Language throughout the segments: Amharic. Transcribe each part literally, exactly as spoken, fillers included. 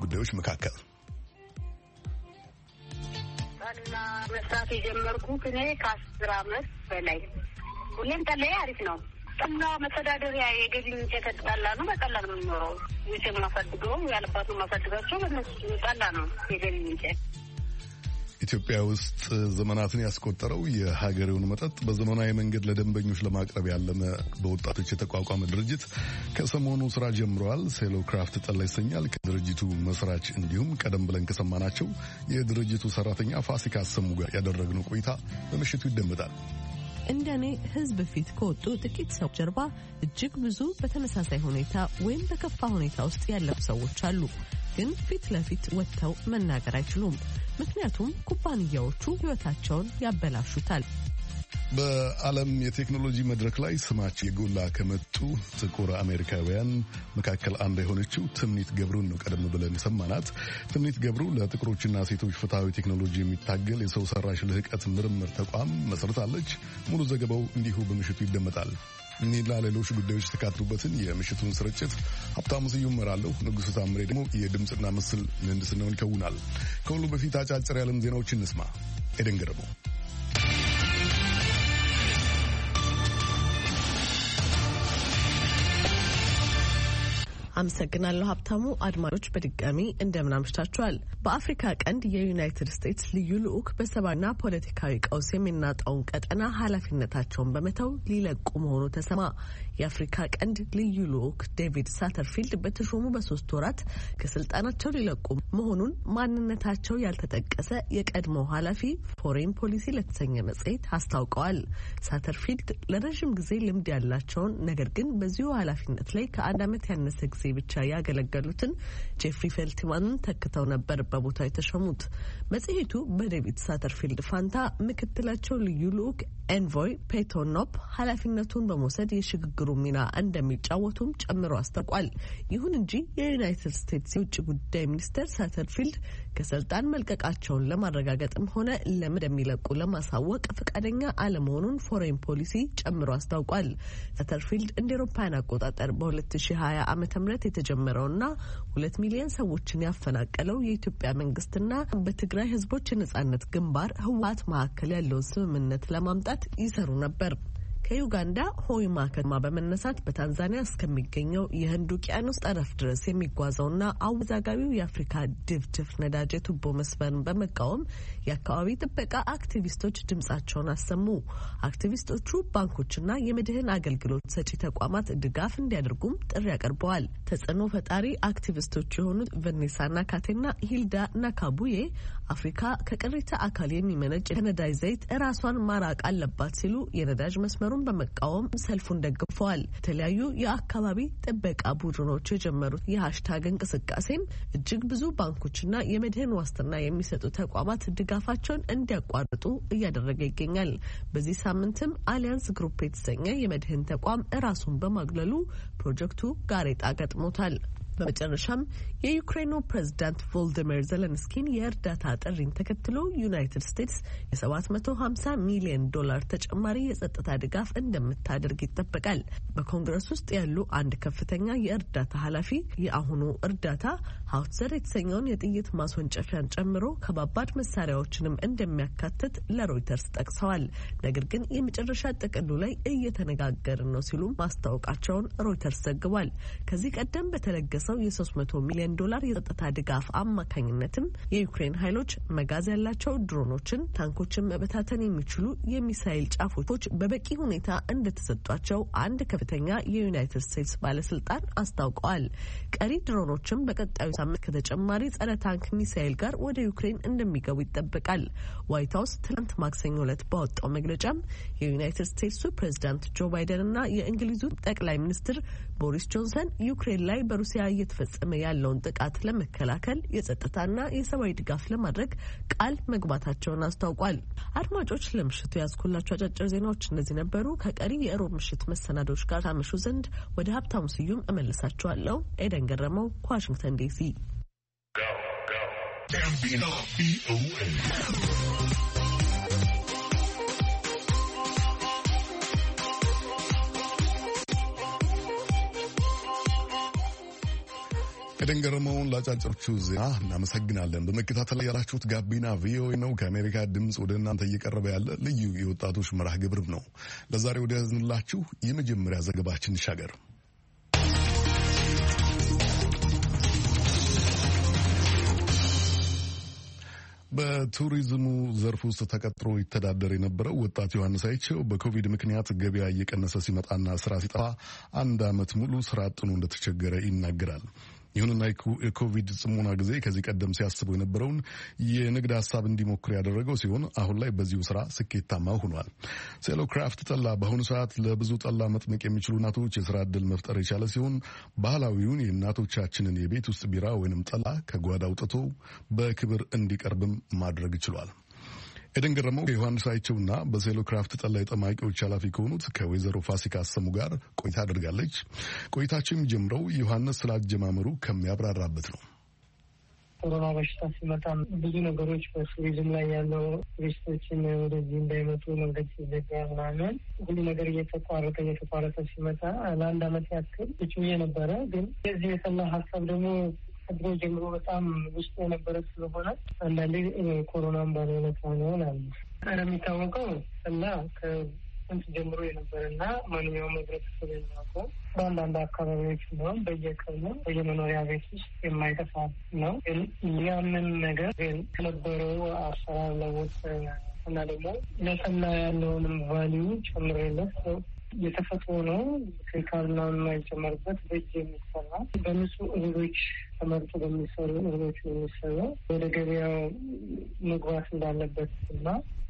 ጉዳዮች መካከል ባልና መስራት የጀመርኩት እኔ ከአስር ዓመት በላይ ሁሌም ጠላዬ አሪፍ ነው። ጠላ መተዳደሪያ የገቢ ምንጭ ከተጣላ ነው። በጠላ ነው የምኖረው። ይሄን ማፈድገው ያለባቱ ማፈድጋቸው በእነሱ ጠላ ነው የገቢ ምንጭ። ኢትዮጵያ ውስጥ ዘመናትን ያስቆጠረው የሀገሬውን መጠጥ በዘመናዊ መንገድ ለደንበኞች ለማቅረብ ያለመ በወጣቶች የተቋቋመ ድርጅት ከሰሞኑ ስራ ጀምረዋል። ሴሎ ክራፍት ጠላ ይሰኛል። ከድርጅቱ መስራች እንዲሁም ቀደም ብለን ከሰማናቸው የድርጅቱ ሰራተኛ ፋሲካ አሰሙ ጋር ያደረግነው ቆይታ በምሽቱ ይደመጣል። እንደኔ ህዝብ ፊት ከወጡ ጥቂት ሰው ጀርባ እጅግ ብዙ በተመሳሳይ ሁኔታ ወይም በከፋ ሁኔታ ውስጥ ያለፉ ሰዎች አሉ። ግን ፊት ለፊት ወጥተው መናገር አይችሉም። ምክንያቱም ኩባንያዎቹ ህይወታቸውን ያበላሹታል። በዓለም የቴክኖሎጂ መድረክ ላይ ስማቸው የጎላ ከመጡ ጥቁር አሜሪካውያን መካከል አንዷ የሆነችው ትምኒት ገብሩን ነው ቀደም ብለን የሰማናት። ትምኒት ገብሩ ለጥቁሮችና ሴቶች ፍትሐዊ ቴክኖሎጂ የሚታገል የሰው ሰራሽ ልህቀት ምርምር ተቋም መስርታለች። ሙሉ ዘገባው እንዲሁ በምሽቱ ይደመጣል። እኒህና ሌሎች ጉዳዮች የተካተቱበትን የምሽቱን ስርጭት ሀብታሙ ስዩም እመራለሁ። ንጉሱ ታምሬ ደግሞ የድምፅና ምስል ምህንድስናውን ይከውናል። ከሁሉ በፊት አጫጭር የዓለም ዜናዎችን እንስማ። ኤደን ገረመው። አመሰግናለሁ ሀብታሙ። አድማጮች በድጋሚ እንደምን አምሽታችኋል። በአፍሪካ ቀንድ የዩናይትድ ስቴትስ ልዩ ልዑክ በሰብአዊና ፖለቲካዊ ቀውስ የሚናጣውን ቀጠና ኃላፊነታቸውን በመተው ሊለቁ መሆኑ ተሰማ። የአፍሪካ ቀንድ ልዩ ልዑክ ዴቪድ ሳተርፊልድ በተሾሙ በሶስት ወራት ከስልጣናቸው ሊለቁ መሆኑን ማንነታቸው ያልተጠቀሰ የቀድሞ ኃላፊ ፎሬን ፖሊሲ ለተሰኘ መጽሔት አስታውቀዋል። ሳተርፊልድ ለረዥም ጊዜ ልምድ ያላቸውን ነገር ግን በዚሁ ኃላፊነት ላይ ከአንድ ዓመት ያነሰ ጊዜ ብቻ ያገለገሉትን ጄፍሪ ፌልትማንን ተክተው ነበር በቦታው የተሾሙት። መጽሔቱ በዴቪድ ሳተርፊልድ ፋንታ ምክትላቸው ልዩ ልዑክ ኤንቮይ ፔቶኖፕ ኃላፊነቱን በመውሰድ የሽግግሩ ሚና እንደሚጫወቱም ጨምሮ አስታውቋል። ይሁን እንጂ የዩናይትድ ስቴትስ የውጭ ጉዳይ ሚኒስቴር ሳተርፊልድ ከስልጣን መልቀቃቸውን ለማረጋገጥም ሆነ ለምን እንደሚለቁ ለማሳወቅ ፈቃደኛ አለመሆኑን ፎሬን ፖሊሲ ጨምሮ አስታውቋል። ሳተርፊልድ እንደ አውሮፓውያን አቆጣጠር በሁለት ሺህ ሀያ ዓመተ ምህረት የተጀመረውና ሁለት ሚሊዮን ሰዎችን ያፈናቀለው የኢትዮጵያ መንግስትና በትግራይ ህዝቦች የነጻነት ግንባር ህወሓት መካከል ያለውን ስምምነት ለማምጣት ይሰሩ ነበር። ከዩጋንዳ ሆይማ ከተማ በመነሳት በታንዛኒያ እስከሚገኘው የህንድ ውቅያኖስ ጠረፍ ድረስ የሚጓዘውና አወዛጋቢው የአፍሪካ ድፍድፍ ነዳጅ የቱቦ መስመርን በመቃወም የአካባቢ ጥበቃ አክቲቪስቶች ድምጻቸውን አሰሙ። አክቲቪስቶቹ ባንኮችና የመድህን አገልግሎት ሰጪ ተቋማት ድጋፍ እንዲያደርጉም ጥሪ አቅርበዋል። ተጽዕኖ ፈጣሪ አክቲቪስቶች የሆኑት ቨኔሳ ናካቴና ሂልዳ ናካቡዬ አፍሪካ ከቅሪተ አካል የሚመነጭ የነዳጅ ዘይት ራሷን ማራቅ አለባት ሲሉ የነዳጅ መስመሩን በመቃወም ሰልፉን ደግፈዋል። የተለያዩ የአካባቢ ጥበቃ ቡድኖች የጀመሩት የሃሽታግ እንቅስቃሴም እጅግ ብዙ ባንኮችና የመድህን ዋስትና የሚሰጡ ተቋማት ድጋፋቸውን እንዲያቋርጡ እያደረገ ይገኛል። በዚህ ሳምንትም አሊያንስ ግሩፕ የተሰኘ የመድህን ተቋም ራሱን በማግለሉ ፕሮጀክቱ ጋሬጣ ገጥሞታል። በመጨረሻም የዩክሬኑ ፕሬዝዳንት ቮልዲሚር ዜሌንስኪን የእርዳታ ጥሪን ተከትሎ ዩናይትድ ስቴትስ የሰባት መቶ ሀምሳ ሚሊዮን ዶላር ተጨማሪ የጸጥታ ድጋፍ እንደምታደርግ ይጠበቃል። በኮንግረስ ውስጥ ያሉ አንድ ከፍተኛ የእርዳታ ኃላፊ የአሁኑ እርዳታ ሀውትዘር የተሰኘውን የጥይት ማስወንጨፊያን ጨምሮ ከባባድ መሳሪያዎችንም እንደሚያካትት ለሮይተርስ ጠቅሰዋል። ነገር ግን የመጨረሻ ጥቅሉ ላይ እየተነጋገርን ነው ሲሉ ማስታወቃቸውን ሮይተርስ ዘግቧል። ከዚህ ቀደም በተለገሰው የሶስት መቶ ሚሊዮን ዶላር የጸጥታ ድጋፍ አማካኝነትም የዩክሬን ኃይሎች መጋዝ ያላቸው ድሮኖችን፣ ታንኮችን መበታተን የሚችሉ የሚሳይል ጫፎች በበቂ ሁኔታ እንደተሰጧቸው አንድ ከፍተኛ የዩናይትድ ስቴትስ ባለስልጣን አስታውቀዋል። ቀሪ ድሮኖችም በቀጣዩ ሳምንት ከተጨማሪ ጸረ ታንክ ሚሳይል ጋር ወደ ዩክሬን እንደሚገቡ ይጠበቃል። ዋይት ሀውስ ትናንት ማክሰኞ ዕለት ባወጣው መግለጫም የዩናይትድ ስቴትሱ ፕሬዝዳንት ጆ ባይደን እና የእንግሊዙ ጠቅላይ ሚኒስትር ቦሪስ ጆንሰን ዩክሬን ላይ በሩሲያ እየተፈጸመ ያለውን ጥቃት ለመከላከል የጸጥታና የሰብአዊ ድጋፍ ለማድረግ ቃል መግባታቸውን አስታውቋል። አድማጮች ለምሽቱ ያዝኩላችሁ አጫጭር ዜናዎች እነዚህ ነበሩ። ከቀሪ የእሮብ ምሽት መሰናዶች ጋር ታመሹ ዘንድ ወደ ሀብታሙ ስዩም እመልሳችኋለሁ። ኤደን ገረመው ከዋሽንግተን ዲሲ። ኤደን ገረመውን ላጫጭሮቹ ዜና እናመሰግናለን። በመከታተል ላይ ያላችሁት ጋቢና ቪኦኤ ነው። ከአሜሪካ ድምፅ ወደ እናንተ እየቀረበ ያለ ልዩ የወጣቶች መርሃ ግብር ነው። ለዛሬ ወደ ያዝንላችሁ የመጀመሪያ ዘገባችን እንሻገር። በቱሪዝሙ ዘርፍ ውስጥ ተቀጥሮ ይተዳደር የነበረው ወጣት ዮሐንስ አይቸው በኮቪድ ምክንያት ገበያ እየቀነሰ ሲመጣና ስራ ሲጠፋ አንድ ዓመት ሙሉ ስራ አጥኖ እንደተቸገረ ይናገራል። ይሁንና የኮቪድ ጽሞና ጊዜ ከዚህ ቀደም ሲያስበው የነበረውን የንግድ ሀሳብ እንዲሞክር ያደረገው ሲሆን አሁን ላይ በዚሁ ስራ ስኬታማ ሆኗል። ሴሎ ክራፍት ጠላ በአሁኑ ሰዓት ለብዙ ጠላ መጥመቅ የሚችሉ እናቶች የስራ ዕድል መፍጠር የቻለ ሲሆን ባህላዊውን የእናቶቻችንን የቤት ውስጥ ቢራ ወይንም ጠላ ከጓዳ አውጥቶ በክብር እንዲቀርብም ማድረግ ችሏል። ኤደን ገረመው ከዮሐንስ አይቸውና በሴሎ ክራፍት ጠላ የጠማቂዎች ኃላፊ ከሆኑት ከወይዘሮ ፋሲካ አሰሙ ጋር ቆይታ አድርጋለች። ቆይታቸው የሚጀምረው ዮሐንስ ስላጀማመሩ ከሚያብራራበት ነው። ኮሮና በሽታ ሲመጣ ብዙ ነገሮች በቱሪዝም ላይ ያለው ቱሪስቶችን ወደዚህ እንዳይመጡ መንገድ ሲዘጋ ምናምን ሁሉ ነገር እየተቋረጠ እየተቋረጠ ሲመጣ ለአንድ ዓመት ያክል ብቻዬ ነበረ። ግን የዚህ የጠላ ሀሳብ ደግሞ ከድሮ ጀምሮ በጣም ውስጥ የነበረ ስለሆነ አንዳንዴ ኮሮናን ባለሁለት ሆነውን አለ። እንደሚታወቀው ጠላ ከጥንት ጀምሮ የነበረና ማንኛውም ህብረተሰብ የሚያውቀው በአንዳንድ አካባቢዎች ቢሆን በየቀኑ በየመኖሪያ ቤት ውስጥ የማይጠፋ ነው። ግን ያንን ነገር ግን ከነበረው አሰራር ለውጥ እና ደግሞ ለጠላ ያለውንም ቫሊዩ ጨምሬለት የተፈጥሮ ነው። ኬሚካልና የማይጨመርበት በእጅ የሚሰራ በንጹህ እህሎች ተመርጦ በሚሰሩ እህሎች የሚሰራ ወደ ገበያው መግባት እንዳለበት እና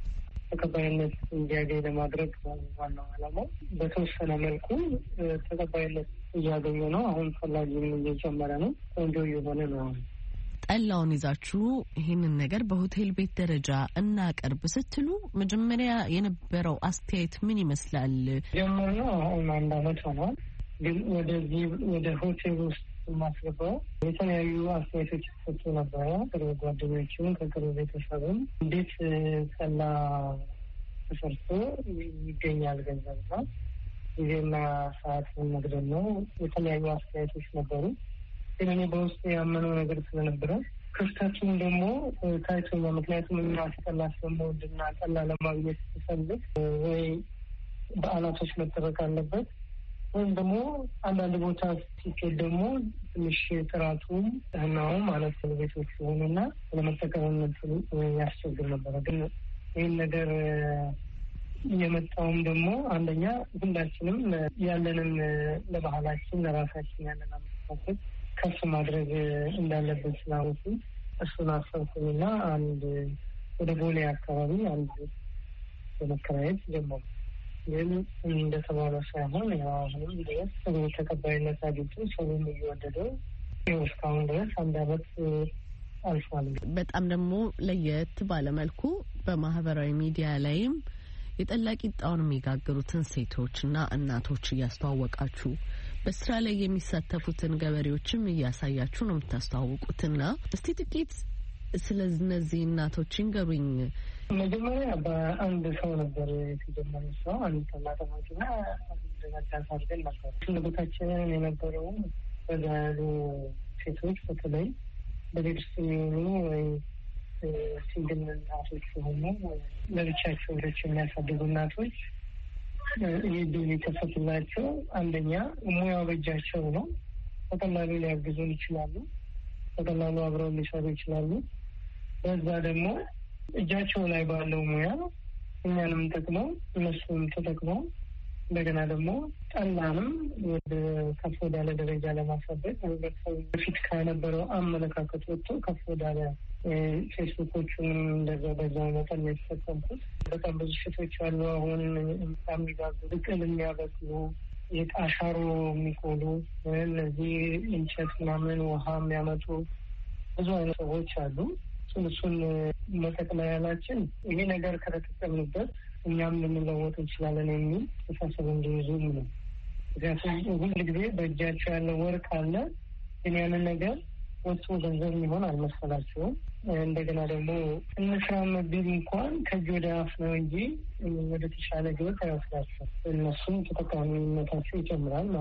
ተቀባይነት እንዲያገኝ ለማድረግ ዋናው ዓላማው። በተወሰነ መልኩ ተቀባይነት እያገኘ ነው። አሁን ፈላጊም እየጨመረ ነው። ቆንጆ እየሆነ ነው። ጠላውን ይዛችሁ ይህንን ነገር በሆቴል ቤት ደረጃ እናቀርብ ስትሉ መጀመሪያ የነበረው አስተያየት ምን ይመስላል? ጀመርነው አሁን አንድ ዓመት ሆኗል። ግን ወደዚህ ወደ ሆቴል ውስጥ ማስገባው የተለያዩ አስተያየቶች ተሰጡ ነበረ። ቅርብ ጓደኞችም ከቅርብ ቤተሰብም እንዴት ጠላ ተሰርቶ ይገኛል ገንዘብና ጊዜና ሰዓት መግደል ነው። የተለያዩ አስተያየቶች ነበሩ። ግን እኔ በውስጥ ያመነው ነገር ስለነበረ ክፍተቱን ደግሞ ታይቶኛ። ምክንያቱም እና ጠላ ስለምወድና ጠላ ለማግኘት ሲፈልግ ወይ በዓላቶች መጠበቅ አለበት ወይም ደግሞ አንዳንድ ቦታ ሲኬድ ደግሞ ትንሽ ጥራቱም ህናውም ማለት ቤቶች ሲሆኑና ለመጠቀምነት ያስቸግር ነበረ። ግን ይህን ነገር የመጣውም ደግሞ አንደኛ ሁላችንም ያለንን ለባህላችን ለራሳችን ያለን አመለካከት ከፍ ማድረግ እንዳለብን ስላወቁ እሱን አሰብኩኝና አንድ ወደ ቦሌ አካባቢ አንድ በመከራየት ጀመሩ። ግን እንደተባለው ሳይሆን አሁንም ድረስ ተቀባይነት አግኝቶ ሰውም እየወደደው ይኸው እስካሁን ድረስ አንድ ዓመት አልፏል። በጣም ደግሞ ለየት ባለመልኩ በማህበራዊ ሚዲያ ላይም የጠላ ቂጣውን የሚጋግሩትን ሴቶችና እናቶች እያስተዋወቃችሁ በስራ ላይ የሚሳተፉትን ገበሬዎችም እያሳያችሁ ነው የምታስተዋውቁትና እስቲ ጥቂት ስለነዚህ እናቶች ንገሩኝ። መጀመሪያ በአንድ ሰው ነበር የተጀመረ ሰው አንድ ጠላ ጠማቂና አንድ ረዳት አድርገን ነበር። ፍላጎታችንን የነበረው በዛ ያሉ ሴቶች በተለይ በቤት ውስጥ የሚሆኑ ወይ ሲንግል እናቶች ሲሆኑ ለብቻቸው ልጆች የሚያሳድጉ እናቶች ይህ ድል የተፈትላቸው አንደኛ ሙያው በእጃቸው ነው። በቀላሉ ሊያግዙን ይችላሉ። በቀላሉ አብረው ሊሰሩ ይችላሉ። በዛ ደግሞ እጃቸው ላይ ባለው ሙያ እኛንም ጠቅመው እነሱም ተጠቅመው እንደገና ደግሞ ጠላንም ወደ ከፍ ወዳለ ደረጃ ለማሳደግ በፊት ከነበረው አመለካከት ወጥቶ ከፍ ወዳለ ፌስቡኮቹንም እንደዛ በዛው መጠን የተጠቀምኩት በጣም ብዙ ሴቶች አሉ። አሁን የሚጋግሩ ብቅል የሚያበቅሉ የአሻሮ የሚቆሉ እነዚህ እንጨት ምናምን ውሃ የሚያመጡ ብዙ አይነት ሰዎች አሉ። እሱን መጠቅለያላችን ይሄ ነገር ከተጠቀምንበት እኛም ልንለወጥ እንችላለን የሚል ተሳሰብ እንዲይዙ ነው። ምክንያቱም ሁል ጊዜ በእጃቸው ያለ ወርቅ አለ፣ ግን ያንን ነገር ወጥቶ ገንዘብ የሚሆን አልመሰላቸውም። እንደገና ደግሞ እንስራም ቢል እንኳን ከእጅ ወደ አፍ ነው እንጂ ወደ ተሻለ ህይወት አይወስዳቸው። እነሱም ተጠቃሚነታቸው ይጨምራል ማለት ነው።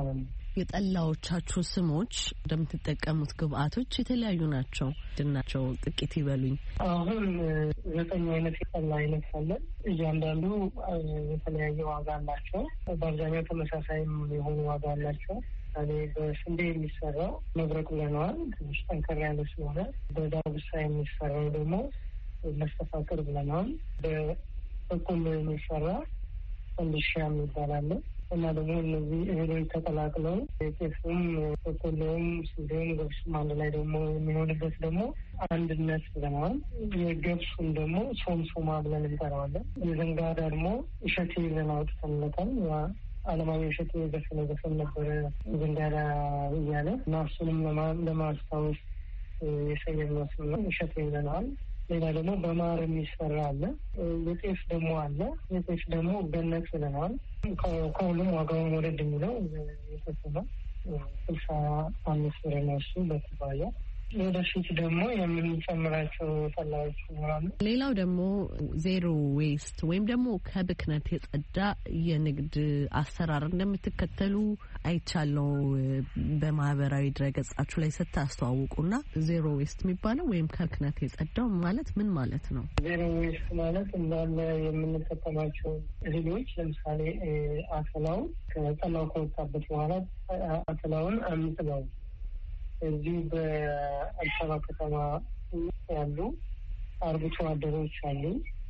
የጠላዎቻችሁ ስሞች እንደምትጠቀሙት ግብአቶች የተለያዩ ናቸው ድናቸው ጥቂት ይበሉኝ። አሁን ዘጠኝ አይነት የጠላ አይነት አለ። እያንዳንዱ የተለያየ ዋጋ አላቸው። በአብዛኛው ተመሳሳይም የሆኑ ዋጋ አላቸው። እኔ በስንዴ የሚሰራው መብረቅ ብለነዋል፣ ትንሽ ጠንከር ያለ ስለሆነ። በዳጉሳ የሚሰራው ደግሞ መስተፋቅር ብለነዋል። በበቆሎ የሚሰራ ፈንዲሻ ይባላል። እና ደግሞ እነዚህ እህሎች ተቀላቅለው ጤፉም፣ በቆሎውም፣ ስንዴውም ገብሱም አንድ ላይ ደግሞ የሚሆንበት ደግሞ አንድነት ብለነዋል። የገብሱም ደግሞ ሶምሶማ ብለን እንጠራዋለን። የዘንጋዳ ደግሞ እሸቴ ብለን አውጥተንለታል። አለማዊ እሸቴ የዘፈነ ዘፈን ነበረ ዘንጋዳ እያለ እና እሱንም ለማስታወስ የሰየምነው ስም ነው። እሸቴ ብለነዋል። ሌላ ደግሞ በማር የሚሰራ አለ። የጤፍ ደግሞ አለ። የጤፍ ደግሞ ገነት ብለነዋል። ከሁሉም ዋጋውን ወደድ የሚለው የጤፍ ነው። ስልሳ አምስት ብር ነው እሱ በኩባያ። ወደፊት ደግሞ የምንጨምራቸው ጠላዎች ይኖራሉ። ሌላው ደግሞ ዜሮ ዌስት ወይም ደግሞ ከብክነት የጸዳ የንግድ አሰራር እንደምትከተሉ አይቻለው በማህበራዊ ድረገጻችሁ ላይ ስታስተዋውቁና ዜሮ ዌስት የሚባለው ወይም ከብክነት የጸዳው ማለት ምን ማለት ነው? ዜሮ ዌስት ማለት እንዳለ የምንጠቀማቸው እህሎች ለምሳሌ አተላው ከጠላው ከወጣበት በኋላ አተላውን አንጥለው እዚህ በአዲስ አበባ ከተማ ያሉ አርብቶ አደሮች አሉ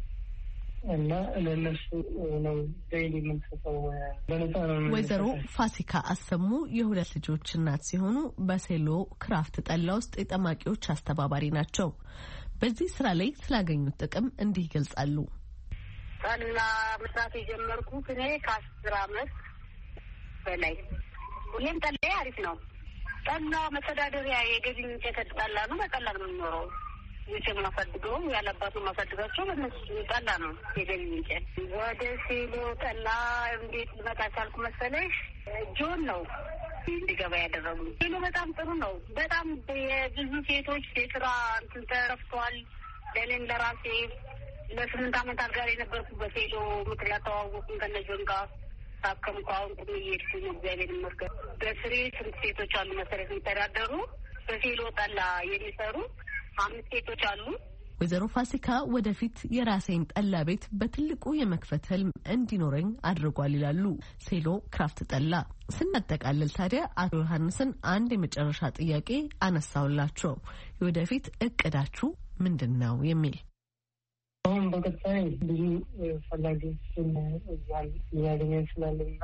እና ለነሱ ነው ዴይሊ የምንሰጠው በነፃ ነው። ወይዘሮ ፋሲካ አሰሙ የሁለት ልጆች እናት ሲሆኑ በሴሎ ክራፍት ጠላ ውስጥ የጠማቂዎች አስተባባሪ ናቸው። በዚህ ስራ ላይ ስላገኙት ጥቅም እንዲህ ይገልጻሉ። ጠላ መስራት የጀመርኩት እኔ ከአስር አመት በላይ ሁሌም ጠላ አሪፍ ነው። ጠላ መተዳደሪያ የገቢ ምንጭ የተጠላ ነው። በጠላ ነው የምንኖረው። ልጅ ማሳድገው ያለባት ማሳድጋቸው በእነሱ ጠላ ነው የገቢ ምንጭ። ወደ ሴሎ ጠላ እንዴት ልመጣ ቻልኩ መሰለሽ? ጆን ነው እንዲገባ ያደረጉ። ሴሎ በጣም ጥሩ ነው። በጣም የብዙ ሴቶች የስራ እንትን ተረፍቷል። ለእኔም ለራሴ ለስምንት አመት አልጋር የነበርኩ በሴሎ ምክንያት ተዋወቁን ከነጆን ጋር ታከምኩ። አሁን ቁም እየሄድኩ ነው። እግዚአብሔር ይመስገን። በስሬ ስንት ሴቶች አሉ መሰረት የሚተዳደሩ በሴሎ ጠላ የሚሰሩ አምስት ሴቶች አሉ። ወይዘሮ ፋሲካ ወደፊት የራሴን ጠላ ቤት በትልቁ የመክፈት ህልም እንዲኖረኝ አድርጓል ይላሉ። ሴሎ ክራፍት ጠላ ስናጠቃልል ታዲያ አቶ ዮሐንስን አንድ የመጨረሻ ጥያቄ አነሳውላቸው። የወደፊት እቅዳችሁ ምንድን ነው የሚል። አሁን በቀጣይ ብዙ ፈላጊዎችን እዛል እያገኘን ስላለና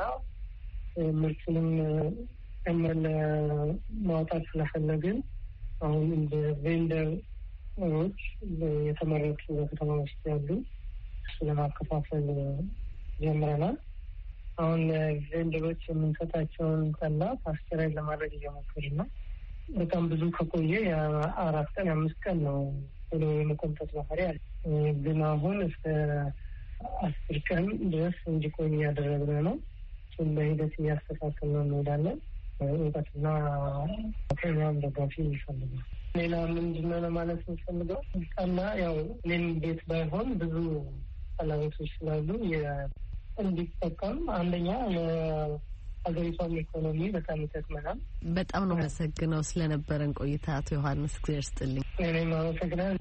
ምርቱንም እመለ ማውጣት ስለፈለግን አሁን እንደ ቬንደሮች የተመረጡ በከተማ ውስጥ ያሉ እሱ ለማከፋፈል ጀምረናል። አሁን ቬንደሮች የምንሰጣቸውን ጠላ ፓስቸራይዝ ለማድረግ እየሞከርን ነው። በጣም ብዙ ከቆየ የአራት ቀን አምስት ቀን ነው ብሎ የመቆንጠጥ ባህሪ አለ። ግን አሁን እስከ አስር ቀን ድረስ እንዲቆይ እያደረግን ነው። እሱን በሂደት እያስተካከል ነው እንሄዳለን። እውቀትና ከኛም ደጋፊ ይፈልጋል። ሌላ ምንድነው ለማለት የሚፈልገው ጠላ ያው እኔም ቤት ባይሆን ብዙ ጠላቤቶች ስላሉ እንዲጠቀም አንደኛ ሀገሪቷን ኢኮኖሚ በጣም ይጠቅመናል። በጣም ነው መሰግነው ስለነበረን ቆይታ አቶ ዮሐንስ እግዚአብሔር ይስጥልኝ። እኔም አመሰግናለሁ።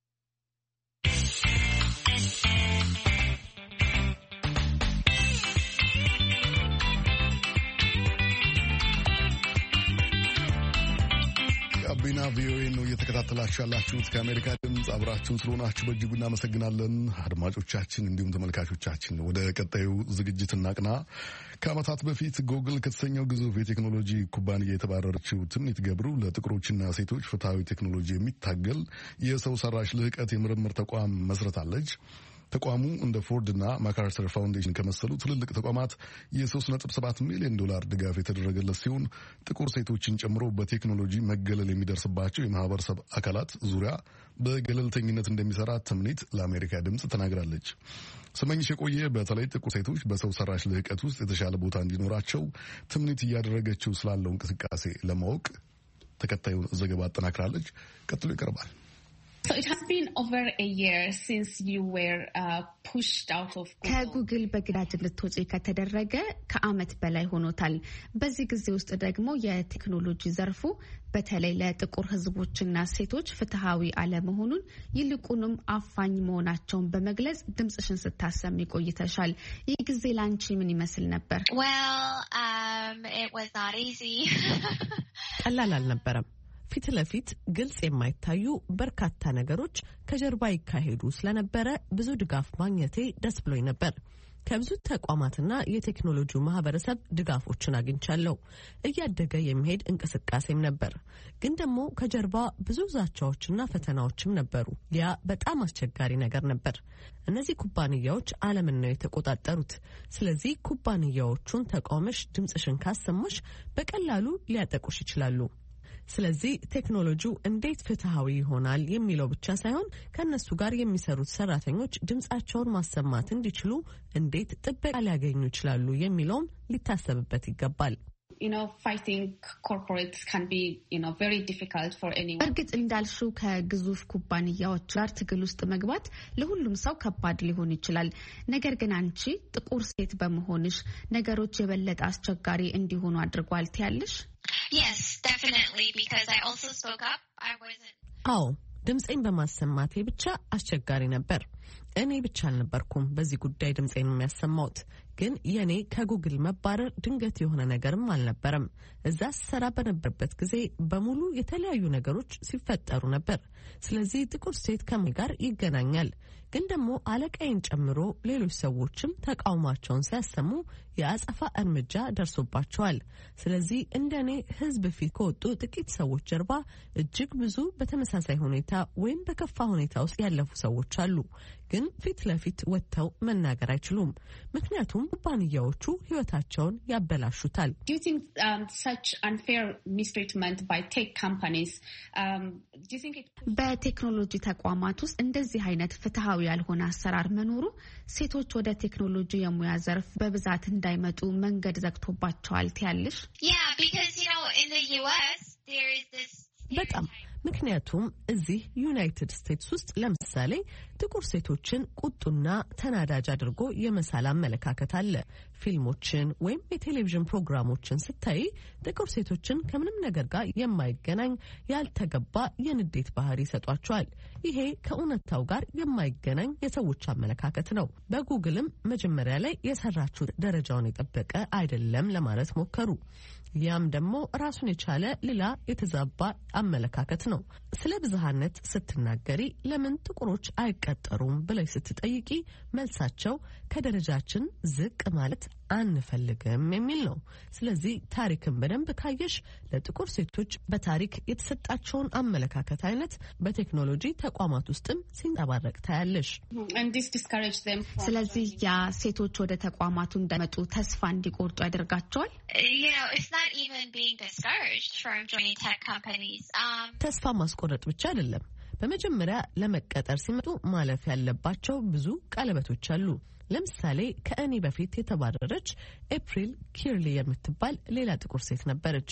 ጋቢና ቪኦኤ ነው እየተከታተላችሁ ያላችሁት። ከአሜሪካ ድምፅ አብራችሁን ስለሆናችሁ በእጅጉ እናመሰግናለን። አድማጮቻችን እንዲሁም ተመልካቾቻችን ወደ ቀጣዩ ዝግጅት እናቅና። ከዓመታት በፊት ጎግል ከተሰኘው ግዙፍ የቴክኖሎጂ ኩባንያ የተባረረችው ትምኒት ገብሩ ለጥቁሮችና ሴቶች ፍትሐዊ ቴክኖሎጂ የሚታገል የሰው ሰራሽ ልህቀት የምርምር ተቋም መስርታለች። ተቋሙ እንደ ፎርድ እና ማካርተር ፋውንዴሽን ከመሰሉ ትልልቅ ተቋማት የሶስት ነጥብ ሰባት ሚሊዮን ዶላር ድጋፍ የተደረገለት ሲሆን ጥቁር ሴቶችን ጨምሮ በቴክኖሎጂ መገለል የሚደርስባቸው የማህበረሰብ አካላት ዙሪያ በገለልተኝነት እንደሚሰራ ትምኒት ለአሜሪካ ድምፅ ተናግራለች። ስመኝሽ የቆየ በተለይ ጥቁር ሴቶች በሰው ሰራሽ ልህቀት ውስጥ የተሻለ ቦታ እንዲኖራቸው ትምኒት እያደረገችው ስላለው እንቅስቃሴ ለማወቅ ተከታዩን ዘገባ አጠናክራለች። ቀጥሎ ይቀርባል። So it has been over a year since you were uh, pushed out of Google. ከጉግል በግዳጅ ልትወጪ ከተደረገ ከአመት በላይ ሆኖታል። በዚህ ጊዜ ውስጥ ደግሞ የቴክኖሎጂ ዘርፉ በተለይ ለጥቁር ህዝቦችና ሴቶች ፍትሃዊ አለመሆኑን ይልቁንም አፋኝ መሆናቸውን በመግለጽ ድምጽሽን ስታሰሚ ቆይተሻል። ይህ ጊዜ ላንቺ ምን ይመስል ነበር? Well, um it was not easy. ቀላል አልነበረም። ፊት ለፊት ግልጽ የማይታዩ በርካታ ነገሮች ከጀርባ ይካሄዱ ስለነበረ ብዙ ድጋፍ ማግኘቴ ደስ ብሎኝ ነበር። ከብዙ ተቋማትና የቴክኖሎጂው ማህበረሰብ ድጋፎችን አግኝቻለሁ። እያደገ የሚሄድ እንቅስቃሴም ነበር። ግን ደግሞ ከጀርባ ብዙ ዛቻዎችና ፈተናዎችም ነበሩ። ያ በጣም አስቸጋሪ ነገር ነበር። እነዚህ ኩባንያዎች ዓለምን ነው የተቆጣጠሩት። ስለዚህ ኩባንያዎቹን ተቃውመሽ ድምጽሽን ካሰማሽ በቀላሉ ሊያጠቁሽ ይችላሉ። ስለዚህ ቴክኖሎጂው እንዴት ፍትሃዊ ይሆናል የሚለው ብቻ ሳይሆን ከነሱ ጋር የሚሰሩት ሰራተኞች ድምጻቸውን ማሰማት እንዲችሉ እንዴት ጥበቃ ሊያገኙ ይችላሉ የሚለውም ሊታሰብበት ይገባል። You know, fighting corporates can be, you know, very difficult for anyone. እርግጥ እንዳልሽው ከግዙፍ ኩባንያዎች ጋር ትግል ውስጥ መግባት ለሁሉም ሰው ከባድ ሊሆን ይችላል። ነገር ግን አንቺ ጥቁር ሴት በመሆንሽ ነገሮች የበለጠ አስቸጋሪ እንዲሆኑ አድርጓል ትያለሽ? Yes, definitely, because I also spoke up. I wasn't. አዎ፣ ድምጼን በማሰማቴ ብቻ አስቸጋሪ ነበር። እኔ ብቻ አልነበርኩም በዚህ ጉዳይ ድምጼን የሚያሰማውት። ግን የኔ ከጉግል መባረር ድንገት የሆነ ነገርም አልነበረም። እዛ ሰራ በነበርበት ጊዜ በሙሉ የተለያዩ ነገሮች ሲፈጠሩ ነበር። ስለዚህ ጥቁር ሴት ከምን ጋር ይገናኛል? ግን ደግሞ አለቃዬን ጨምሮ ሌሎች ሰዎችም ተቃውሟቸውን ሲያሰሙ የአጸፋ እርምጃ ደርሶባቸዋል። ስለዚህ እንደኔ ህዝብ ፊት ከወጡ ጥቂት ሰዎች ጀርባ እጅግ ብዙ በተመሳሳይ ሁኔታ ወይም በከፋ ሁኔታ ውስጥ ያለፉ ሰዎች አሉ። ግን ፊት ለፊት ወጥተው መናገር አይችሉም። ምክንያቱም ኩባንያዎቹ ህይወታቸውን ያበላሹታል። Do you think um, such unfair mistreatment by tech companies um, do you think it በቴክኖሎጂ ተቋማት ውስጥ እንደዚህ አይነት ፍትሃዊ ያልሆነ አሰራር መኖሩ ሴቶች ወደ ቴክኖሎጂ የሙያ ዘርፍ በብዛት እንዳይመጡ መንገድ ዘግቶባቸዋል ትያለሽ? Yeah, because you know in the U S there is this በጣም ምክንያቱም እዚህ ዩናይትድ ስቴትስ ውስጥ ለምሳሌ ጥቁር ሴቶችን ቁጡና ተናዳጅ አድርጎ የመሳል አመለካከት አለ። ፊልሞችን ወይም የቴሌቪዥን ፕሮግራሞችን ስታይ ጥቁር ሴቶችን ከምንም ነገር ጋር የማይገናኝ ያልተገባ የንዴት ባህሪ ይሰጧቸዋል። ይሄ ከእውነታው ጋር የማይገናኝ የሰዎች አመለካከት ነው። በጉግልም መጀመሪያ ላይ የሰራችው ደረጃውን የጠበቀ አይደለም ለማለት ሞከሩ። ያም ደግሞ ራሱን የቻለ ሌላ የተዛባ አመለካከት ነው። ስለ ብዝሃነት ስትናገሪ ለምን ጥቁሮች አይቀጠሩም ብለሽ ስትጠይቂ መልሳቸው ከደረጃችን ዝቅ ማለት አንፈልግም የሚል ነው። ስለዚህ ታሪክን በደንብ ካየሽ ለጥቁር ሴቶች በታሪክ የተሰጣቸውን አመለካከት አይነት በቴክኖሎጂ ተቋማት ውስጥም ሲንጸባረቅ ታያለሽ። and this discourage them from ስለዚህ ያ ሴቶች ወደ ተቋማቱ እንዳይመጡ ተስፋ እንዲቆርጡ ያደርጋቸዋል። you know it's not even being discouraged from joining tech companies. um ተስፋ ማስቆረጥ ብቻ አይደለም። በመጀመሪያ ለመቀጠር ሲመጡ ማለፍ ያለባቸው ብዙ ቀለበቶች አሉ። ለምሳሌ ከእኔ በፊት የተባረረች ኤፕሪል ኪርሊ የምትባል ሌላ ጥቁር ሴት ነበረች።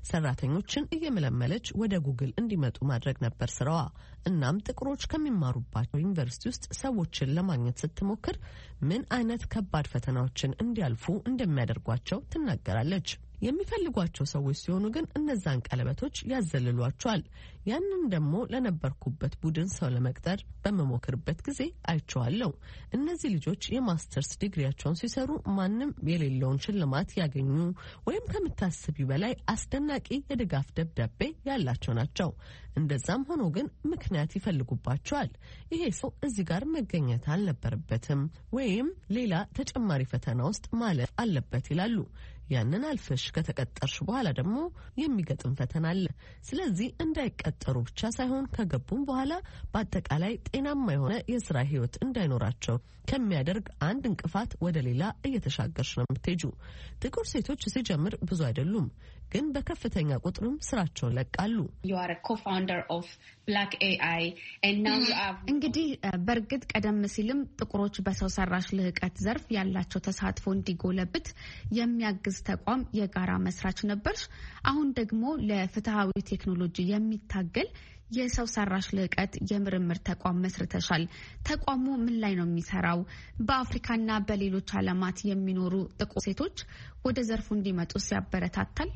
ሰራተኞችን እየመለመለች ወደ ጉግል እንዲመጡ ማድረግ ነበር ስራዋ። እናም ጥቁሮች ከሚማሩባቸው ዩኒቨርሲቲ ውስጥ ሰዎችን ለማግኘት ስትሞክር ምን አይነት ከባድ ፈተናዎችን እንዲያልፉ እንደሚያደርጓቸው ትናገራለች። የሚፈልጓቸው ሰዎች ሲሆኑ ግን እነዛን ቀለበቶች ያዘልሏቸዋል። ያንን ደግሞ ለነበርኩበት ቡድን ሰው ለመቅጠር በመሞክርበት ጊዜ አይቼዋለሁ። እነዚህ ልጆች የማስተርስ ዲግሪያቸውን ሲሰሩ ማንም የሌለውን ሽልማት ያገኙ ወይም ከምታስቢው በላይ አስደናቂ የድጋፍ ደብዳቤ ያላቸው ናቸው። እንደዛም ሆኖ ግን ምክንያት ይፈልጉባቸዋል። ይሄ ሰው እዚህ ጋር መገኘት አልነበረበትም ወይም ሌላ ተጨማሪ ፈተና ውስጥ ማለፍ አለበት ይላሉ። ያንን አልፈሽ ከተቀጠርሽ በኋላ ደግሞ የሚገጥም ፈተና አለ። ስለዚህ እንዳይቀጠሩ ብቻ ሳይሆን ከገቡም በኋላ በአጠቃላይ ጤናማ የሆነ የስራ ህይወት እንዳይኖራቸው ከሚያደርግ አንድ እንቅፋት ወደ ሌላ እየተሻገርሽ ነው የምትሄጂው። ጥቁር ሴቶች ሲጀምር ብዙ አይደሉም፣ ግን በከፍተኛ ቁጥርም ስራቸውን ለቃሉ። you are a co-founder of Black ኤ አይ and now you have እንግዲህ በርግጥ ቀደም ሲልም ጥቁሮች በሰው ሰራሽ ልህቀት ዘርፍ ያላቸው ተሳትፎ እንዲጎለብት የሚያግዝ ተቋም የጋራ መስራች ነበርሽ። አሁን ደግሞ ለፍትሃዊ ቴክኖሎጂ የሚታገል የሰው ሰራሽ ልዕቀት የምርምር ተቋም መስርተሻል። ተቋሙ ምን ላይ ነው የሚሰራው? በአፍሪካና በሌሎች ዓለማት የሚኖሩ ጥቁር ሴቶች ወደ ዘርፉ እንዲመጡ ሲያበረታታል?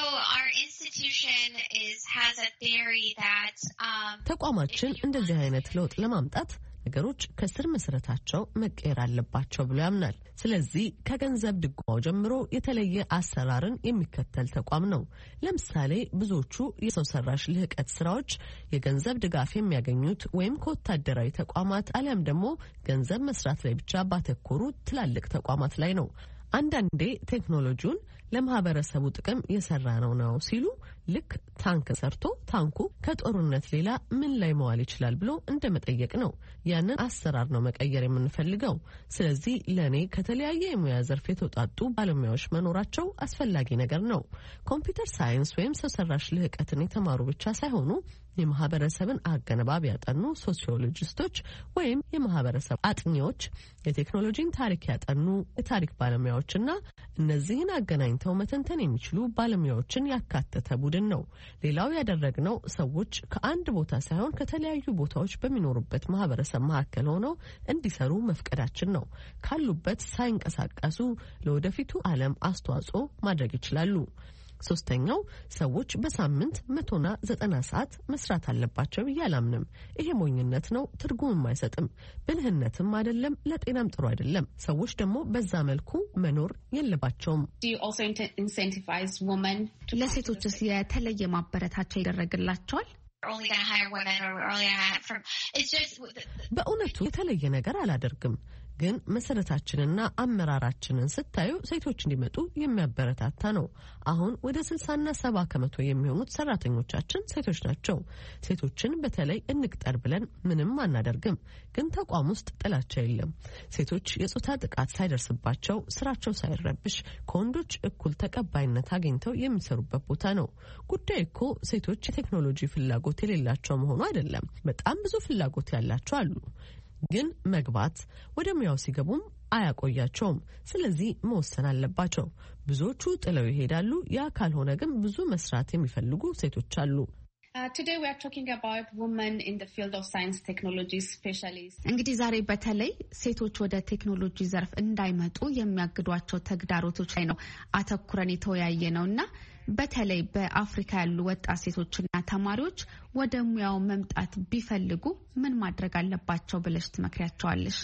ተቋማችን እንደዚህ አይነት ለውጥ ለማምጣት ነገሮች ከስር መሰረታቸው መቀየር አለባቸው ብሎ ያምናል። ስለዚህ ከገንዘብ ድጎማው ጀምሮ የተለየ አሰራርን የሚከተል ተቋም ነው። ለምሳሌ ብዙዎቹ የሰው ሰራሽ ልህቀት ስራዎች የገንዘብ ድጋፍ የሚያገኙት ወይም ከወታደራዊ ተቋማት አሊያም ደግሞ ገንዘብ መስራት ላይ ብቻ ባተኮሩ ትላልቅ ተቋማት ላይ ነው። አንዳንዴ ቴክኖሎጂውን ለማህበረሰቡ ጥቅም የሰራ ነው ነው ሲሉ ልክ ታንክ ሰርቶ ታንኩ ከጦርነት ሌላ ምን ላይ መዋል ይችላል ብሎ እንደመጠየቅ ነው። ያንን አሰራር ነው መቀየር የምንፈልገው። ስለዚህ ለኔ ከተለያየ የሙያ ዘርፍ የተውጣጡ ባለሙያዎች መኖራቸው አስፈላጊ ነገር ነው። ኮምፒውተር ሳይንስ ወይም ሰው ሰራሽ ልህቀትን የተማሩ ብቻ ሳይሆኑ የማህበረሰብን አገነባብ ያጠኑ ሶሲዮሎጂስቶች ወይም የማህበረሰብ አጥኚዎች፣ የቴክኖሎጂን ታሪክ ያጠኑ የታሪክ ባለሙያዎችና እነዚህን አገናኝተው መተንተን የሚችሉ ባለሙያዎችን ያካተተ ቡድን ነው። ሌላው ያደረግነው ሰዎች ከአንድ ቦታ ሳይሆን ከተለያዩ ቦታዎች በሚኖሩበት ማህበረሰብ መካከል ሆነው እንዲሰሩ መፍቀዳችን ነው። ካሉበት ሳይንቀሳቀሱ ለወደፊቱ ዓለም አስተዋጽኦ ማድረግ ይችላሉ። ሶስተኛው ሰዎች በሳምንት መቶና ዘጠና ሰዓት መስራት አለባቸው ብዬ አላምንም። ይሄ ሞኝነት ነው፣ ትርጉምም አይሰጥም፣ ብልህነትም አይደለም፣ ለጤናም ጥሩ አይደለም። ሰዎች ደግሞ በዛ መልኩ መኖር የለባቸውም። ለሴቶችስ የተለየ ማበረታቻ ይደረግላቸዋል? በእውነቱ የተለየ ነገር አላደርግም። ግን መሰረታችንና አመራራችንን ስታዩ ሴቶች እንዲመጡ የሚያበረታታ ነው። አሁን ወደ ስልሳና ሰባ ከመቶ የሚሆኑት ሰራተኞቻችን ሴቶች ናቸው። ሴቶችን በተለይ እንቅጠር ብለን ምንም አናደርግም። ግን ተቋም ውስጥ ጥላቻ የለም። ሴቶች የጾታ ጥቃት ሳይደርስባቸው ስራቸው ሳይረብሽ ከወንዶች እኩል ተቀባይነት አግኝተው የሚሰሩበት ቦታ ነው። ጉዳይ እኮ ሴቶች የቴክኖሎጂ ፍላጎት የሌላቸው መሆኑ አይደለም። በጣም ብዙ ፍላጎት ያላቸው አሉ። ግን መግባት ወደ ሙያው ሲገቡም አያቆያቸውም። ስለዚህ መወሰን አለባቸው። ብዙዎቹ ጥለው ይሄዳሉ። ያ ካልሆነ ግን ብዙ መስራት የሚፈልጉ ሴቶች አሉ። እንግዲህ ዛሬ በተለይ ሴቶች ወደ ቴክኖሎጂ ዘርፍ እንዳይመጡ የሚያግዷቸው ተግዳሮቶች ላይ ነው አተኩረን የተወያየ ነው እና በተለይ በአፍሪካ ያሉ ወጣት ሴቶችና ተማሪዎች ወደ ሙያው መምጣት ቢፈልጉ ምን ማድረግ አለባቸው ብለሽ ትመክሪያቸዋለሽ?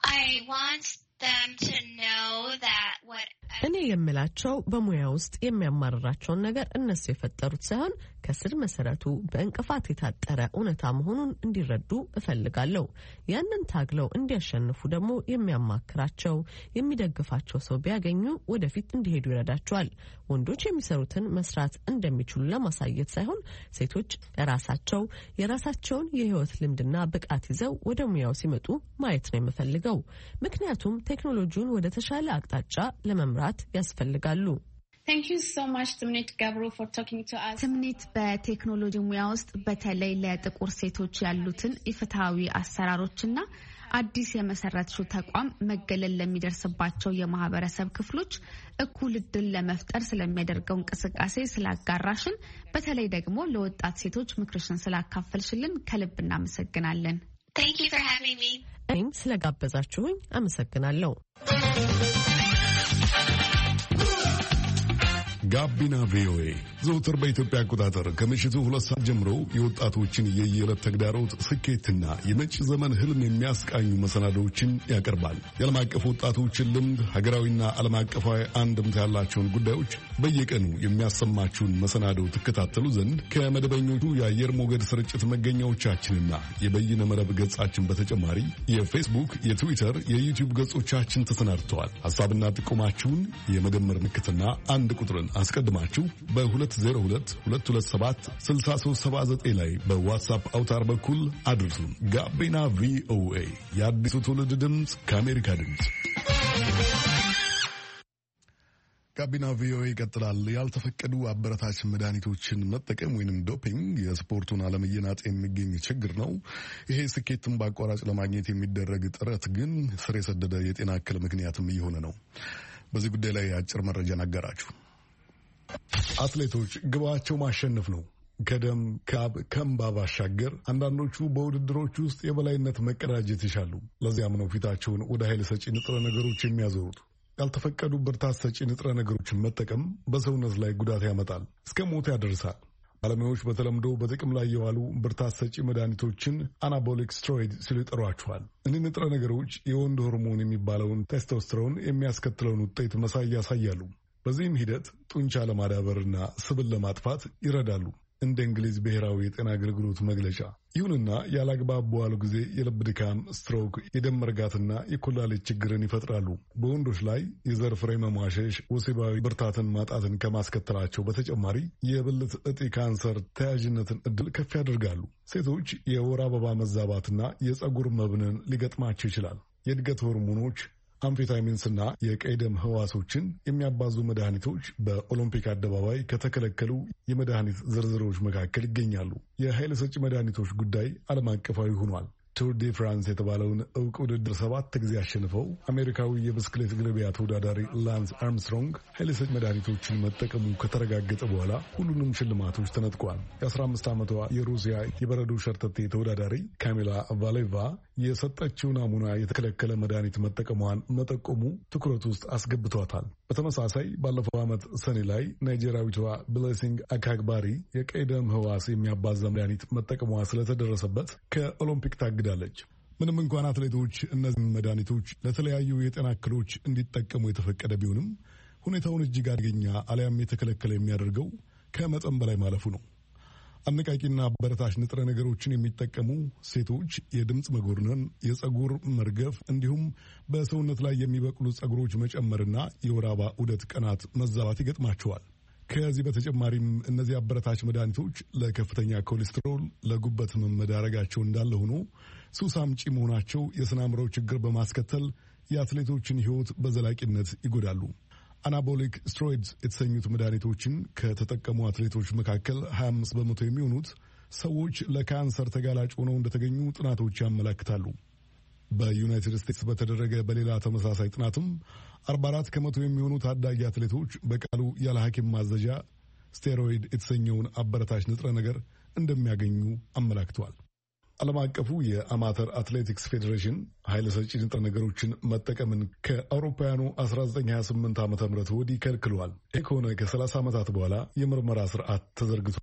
እኔ የምላቸው በሙያ ውስጥ የሚያማርራቸውን ነገር እነሱ የፈጠሩት ሳይሆን ከስር መሰረቱ በእንቅፋት የታጠረ እውነታ መሆኑን እንዲረዱ እፈልጋለሁ። ያንን ታግለው እንዲያሸንፉ ደግሞ የሚያማክራቸው የሚደግፋቸው ሰው ቢያገኙ ወደፊት እንዲሄዱ ይረዳቸዋል። ወንዶች የሚሰሩትን መስራት እንደሚችሉ ለማሳየት ሳይሆን ሴቶች ራሳቸው የራሳቸውን የህይወት ልምድና ብቃት ይዘው ወደ ሙያው ሲመጡ ማየት ነው የምፈልገው። ምክንያቱም ቴክኖሎጂውን ወደ ተሻለ አቅጣጫ ለመምራት ያስፈልጋሉ። ትምኒት በቴክኖሎጂ ሙያ ውስጥ በተለይ ለጥቁር ሴቶች ያሉትን ኢፍትሐዊ አሰራሮችና አዲስ የመሰረትሽው ተቋም መገለል ለሚደርስባቸው የማህበረሰብ ክፍሎች እኩል እድል ለመፍጠር ስለሚያደርገው እንቅስቃሴ ስላጋራሽን፣ በተለይ ደግሞ ለወጣት ሴቶች ምክርሽን ስላካፈልሽልን ከልብ እናመሰግናለን። እኔም ስለጋበዛችሁኝ አመሰግናለሁ። ጋቢና ቪኦኤ ዘውትር በኢትዮጵያ አቆጣጠር ከምሽቱ ሁለት ሰዓት ጀምሮ የወጣቶችን የየዕለት ተግዳሮት ስኬትና የመጪ ዘመን ህልም የሚያስቃኙ መሰናዶዎችን ያቀርባል። የዓለም አቀፍ ወጣቶችን ልምድ፣ ሀገራዊና ዓለም አቀፋዊ አንድምታ ያላቸውን ጉዳዮች በየቀኑ የሚያሰማችሁን መሰናዶ ትከታተሉ ዘንድ ከመደበኞቹ የአየር ሞገድ ስርጭት መገኛዎቻችንና የበይነ መረብ ገጻችን በተጨማሪ የፌስቡክ፣ የትዊተር፣ የዩቲዩብ ገጾቻችን ተሰናድተዋል። ሐሳብና ጥቆማችሁን የመደመር ምልክትና አንድ ቁጥርን አስቀድማችሁ በሁለት ዜሮ ሁለት ሁለት ሁለት ሰባት ስልሳ ሶስት ሰባ ዘጠኝ ላይ በዋትሳፕ አውታር በኩል አድርሱን። ጋቢና ቪኦኤ የአዲሱ ትውልድ ድምፅ ከአሜሪካ ድምፅ። ጋቢና ቪኦኤ ይቀጥላል። ያልተፈቀዱ አበረታች መድኃኒቶችን መጠቀም ወይንም ዶፒንግ የስፖርቱን ዓለም እየናጠ የሚገኝ ችግር ነው። ይሄ ስኬትን በአቋራጭ ለማግኘት የሚደረግ ጥረት ግን ስር የሰደደ የጤና እክል ምክንያትም እየሆነ ነው። በዚህ ጉዳይ ላይ አጭር መረጃ ነገራችሁ። አትሌቶች ግባቸው ማሸነፍ ነው። ከደም ካብ ከእምባ ባሻገር አንዳንዶቹ በውድድሮች ውስጥ የበላይነት መቀዳጀት ይሻሉ። ለዚያም ነው ፊታቸውን ወደ ኃይል ሰጪ ንጥረ ነገሮች የሚያዞሩት። ያልተፈቀዱ ብርታት ሰጪ ንጥረ ነገሮችን መጠቀም በሰውነት ላይ ጉዳት ያመጣል፣ እስከ ሞት ያደርሳል። ባለሙያዎች በተለምዶ በጥቅም ላይ የዋሉ ብርታት ሰጪ መድኃኒቶችን አናቦሊክ ስትሮይድ ሲሉ ይጠሯቸዋል። እኒህ ንጥረ ነገሮች የወንድ ሆርሞን የሚባለውን ቴስቶስትሮን የሚያስከትለውን ውጤት መሳይ ያሳያሉ። በዚህም ሂደት ጡንቻ ለማዳበርና ስብን ለማጥፋት ይረዳሉ፣ እንደ እንግሊዝ ብሔራዊ የጤና አገልግሎት መግለጫ። ይሁንና ያላግባብ በዋሉ ጊዜ የልብ ድካም፣ ስትሮክ፣ የደም መርጋትና የኩላሊት ችግርን ይፈጥራሉ። በወንዶች ላይ የዘር ፍሬ መሟሸሽ፣ ወሲባዊ ብርታትን ማጣትን ከማስከተላቸው በተጨማሪ የብልት እጢ ካንሰር ተያያዥነትን እድል ከፍ ያደርጋሉ። ሴቶች የወር አበባ መዛባትና የፀጉር መብንን ሊገጥማቸው ይችላል። የእድገት ሆርሞኖች፣ አምፌታሚንስና የቀይ ደም ህዋሶችን የሚያባዙ መድኃኒቶች በኦሎምፒክ አደባባይ ከተከለከሉ የመድኃኒት ዝርዝሮች መካከል ይገኛሉ። የኃይል ሰጪ መድኃኒቶች ጉዳይ ዓለም አቀፋዊ ሆኗል። ቱር ዲ ፍራንስ የተባለውን እውቅ ውድድር ሰባት ጊዜ አሸንፈው አሜሪካዊ የብስክሌት ግልቢያ ተወዳዳሪ ላንስ አርምስትሮንግ ኃይል ሰጪ መድኃኒቶችን መጠቀሙ ከተረጋገጠ በኋላ ሁሉንም ሽልማቶች ተነጥቋል። የአስራ አምስት ዓመቷ የሩሲያ የበረዶ ሸርተቴ ተወዳዳሪ ካሚላ ቫሌቫ የሰጠችው ናሙና የተከለከለ መድኃኒት መጠቀሟን መጠቆሙ ትኩረት ውስጥ አስገብቷታል። በተመሳሳይ ባለፈው ዓመት ሰኔ ላይ ናይጄሪያዊቷ ብሌሲንግ አካግባሪ የቀይ ደም ህዋስ የሚያባዛ መድኃኒት መጠቀሟ ስለተደረሰበት ከኦሎምፒክ ታግዳለች። ምንም እንኳን አትሌቶች እነዚህ መድኃኒቶች ለተለያዩ የጤና እክሎች እንዲጠቀሙ የተፈቀደ ቢሆንም ሁኔታውን እጅግ አደገኛ አሊያም የተከለከለ የሚያደርገው ከመጠን በላይ ማለፉ ነው። አነቃቂና አበረታች ንጥረ ነገሮችን የሚጠቀሙ ሴቶች የድምፅ መጎርነን፣ የፀጉር መርገፍ እንዲሁም በሰውነት ላይ የሚበቅሉ ፀጉሮች መጨመርና የወር አበባ ዑደት ቀናት መዛባት ይገጥማቸዋል። ከዚህ በተጨማሪም እነዚህ አበረታች መድኃኒቶች ለከፍተኛ ኮሌስትሮል፣ ለጉበት ህመም መዳረጋቸው እንዳለ ሆኖ ሱስ አምጪ መሆናቸው የስነ አእምሮ ችግር በማስከተል የአትሌቶችን ህይወት በዘላቂነት ይጎዳሉ። አናቦሊክ ስትሮይድስ የተሰኙት መድኃኒቶችን ከተጠቀሙ አትሌቶች መካከል ሀያ አምስት በመቶ የሚሆኑት ሰዎች ለካንሰር ተጋላጭ ሆነው እንደተገኙ ጥናቶች ያመለክታሉ። በዩናይትድ ስቴትስ በተደረገ በሌላ ተመሳሳይ ጥናትም አርባ አራት ከመቶ የሚሆኑ ታዳጊ አትሌቶች በቃሉ ያለ ሐኪም ማዘዣ ስቴሮይድ የተሰኘውን አበረታች ንጥረ ነገር እንደሚያገኙ አመላክተዋል። ዓለም አቀፉ የአማተር አትሌቲክስ ፌዴሬሽን ኃይለ ሰጪ ንጥረ ነገሮችን መጠቀምን ከአውሮፓውያኑ አስራ ዘጠኝ ሀያ ስምንት ዓመተ ምህረት ወዲህ ከልክሏል። ይህ ከሆነ ከሰላሳ ዓመታት በኋላ የምርመራ ስርዓት ተዘርግቷል።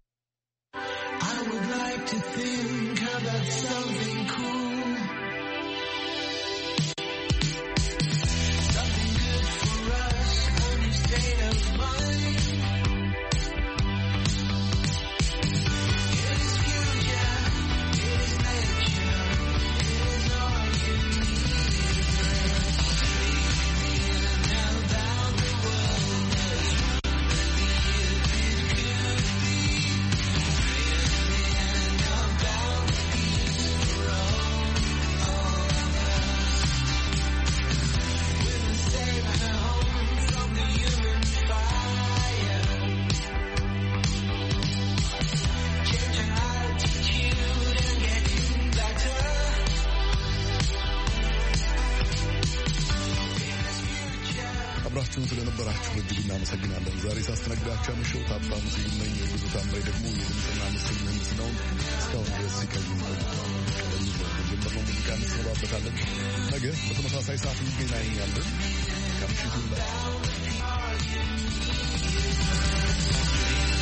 አብራችሁን ስለነበራችሁ እጅግ እናመሰግናለን። ዛሬ ሳስተናግዳችሁ ያመሸው ታባሙ ሲነኝ የጉዞ ታምሬ ደግሞ የድምፅና ምስል ምህንድስናውን እስካሁን ድረስ ሲቀይም ቆይቷል። ቀደም ብሎ ጀምሮ ሙዚቃ እንሰነባበታለን። ነገ በተመሳሳይ ሰዓት እንገናኛለን። ከምሽቱ ላይ